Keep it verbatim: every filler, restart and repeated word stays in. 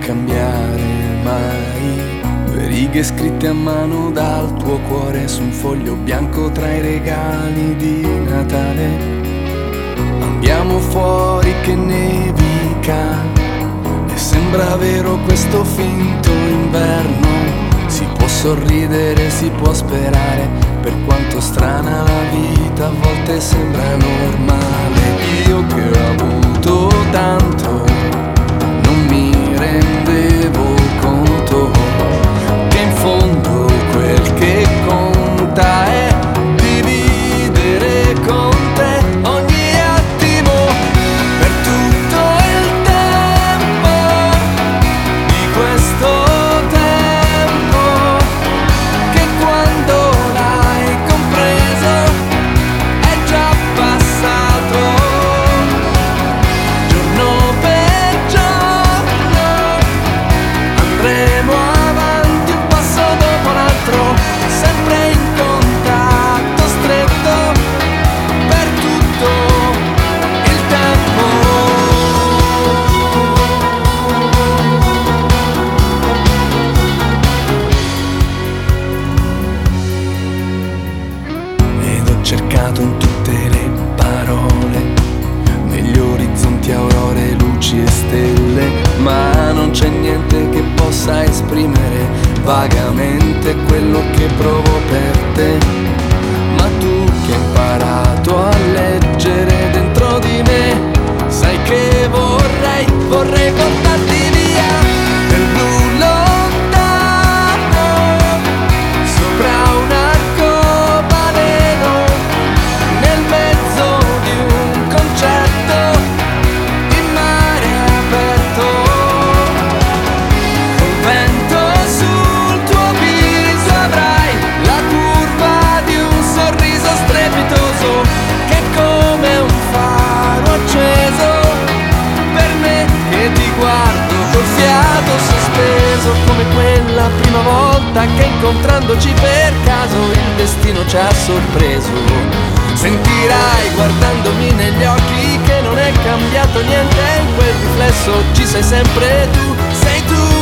cambiare mai. Due righe scritte a mano dal tuo cuore su un foglio bianco tra i regali di Natale. Andiamo fuori che nevica e sembra vero questo finto inverno. Si può sorridere, si può sperare, per quanto strana la vita a volte sembra normale. Io che ho avuto tanto non mi rendevo conto che in fondo quel che conta è dividere con te ogni attimo per tutto il tempo di questo tempo che quando l'hai compreso è già passato, giorno per giorno andremo avanti un passo dopo l'altro, sempre in contatto stretto per tutto il tempo. Ed ho cercato in tutte le parole, negli orizzonti aurore, luci e stelle, ma non c'è niente che possa esprimere vagamente quello che provo per te. Ma tu che hai imparato a leggere dentro di me, sai che vorrei, vorrei portarti via nel blu lontano, sopra un arcobaleno, nel mezzo di un concerto in mare aperto, col vento sul tuo viso avrai la curva di un sorriso strepitoso che è come un faro acceso per me che ti guardo col fiato sospeso, come quella prima volta che incontrandoci per caso il destino ci ha sorpreso. Sentirai guardandomi negli occhi che non è cambiato niente, in quel riflesso ci sei sempre tu, sei tu.